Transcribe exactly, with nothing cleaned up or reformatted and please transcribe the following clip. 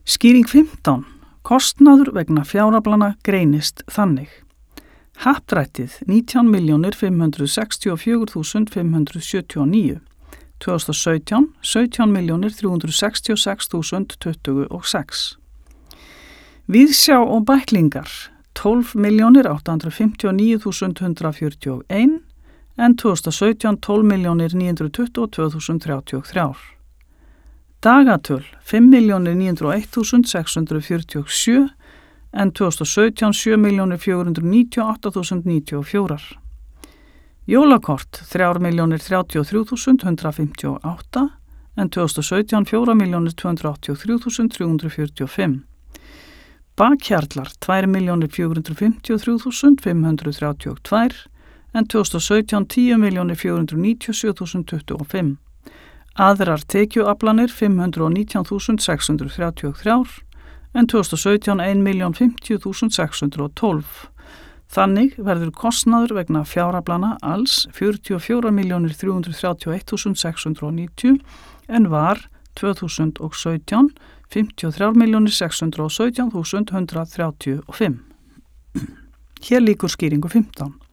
Skýring fimmtán. Kostnaður vegna fjáraflana greinist þannig. Happdrættið nítján milljónir fimm hundruð sextíu og fjögur þúsund fimm hundruð sjötíu og níu. tvö þúsund og sautján, sautján milljónir þrjú hundruð sextíu og sex þúsund tuttugu og sex. Viðsjá og bæklingar tólf milljónir átta hundruð fimmtíu og níu þúsund hundrað fjörutíu og eitt en tvö þúsund og sautján tólf milljónir níu hundruð tuttugu og tvö þúsund þrjátíu og þrjú. Dagatöl fimm milljónir níu hundruð og eitt þúsund sex hundruð fjörutíu og sjö en tvö þúsund og sautján sjö milljónir fjögur hundruð níutíu og átta þúsund níutíu og fjögur. Jólakort þrjár milljónir þrjátíu og þrjú þúsund hundrað fimmtíu og átta en tvö þúsund og sautján fjórar milljónir tvö hundruð áttatíu og þrjú þúsund þrjú hundruð fjörutíu og fimm. Bakhjarlar tvær milljónir fjögur hundruð fimmtíu og þrjú þúsund fimm hundruð þrjátíu og tvö en tvö þúsund og sautján tíu milljónir fjögur hundruð níutíu og sjö þúsund tuttugu og fimm. Aðrar tekjuaflanir fimm hundruð og nítján þúsund sex hundruð þrjátíu og þrjú en tvö þúsund og sautján ein milljón fimmtíu þúsund sex hundruð og tólf. Þannig verður kostnaður vegna fjáraflana alls fjörutíu og fjórar milljónir þrjú hundruð þrjátíu og eitt þúsund sex hundruð og níutíu en var tvö þúsund og sautján fimmtíu og þrjár milljónir sex hundruð og sautján þúsund hundrað þrjátíu og fimm. Hér lýkur skýringu fimmtán.